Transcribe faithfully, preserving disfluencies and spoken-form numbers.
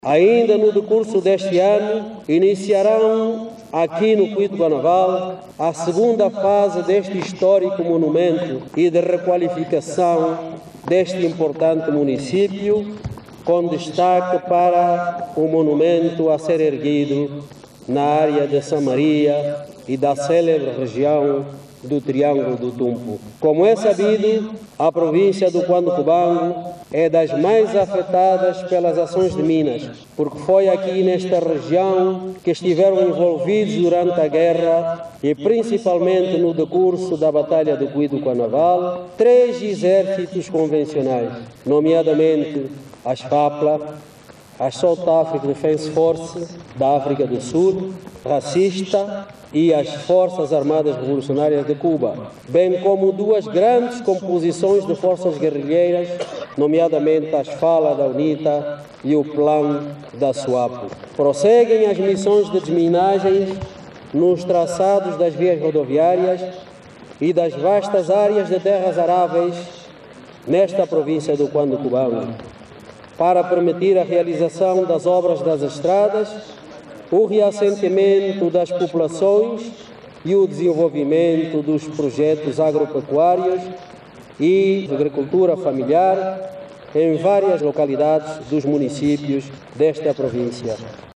Ainda no decurso deste ano, iniciarão aqui no Cuito Guanaval a segunda fase deste histórico monumento e de requalificação deste importante município, com destaque para o monumento a ser erguido na área de Samaria e da célebre região do Triângulo do Tumpo. Como é sabido, a província do Cuando-Cubango é das mais afetadas pelas ações de minas, porque foi aqui nesta região que estiveram envolvidos durante a guerra e principalmente no decurso da Batalha do Cuito-Guanaval, três exércitos convencionais, nomeadamente as FAPLA, a South African Defense Force da África do Sul, racista, e as Forças Armadas Revolucionárias de Cuba, bem como duas grandes composições de forças guerrilheiras, nomeadamente as FALA da UNITA e o Plan da SWAPO. Prosseguem as missões de desminagens nos traçados das vias rodoviárias e das vastas áreas de terras aráveis nesta província do Cuando-Cubango, para permitir a realização das obras das estradas, o reassentamento das populações e o desenvolvimento dos projetos agropecuários e de agricultura familiar em várias localidades dos municípios desta província.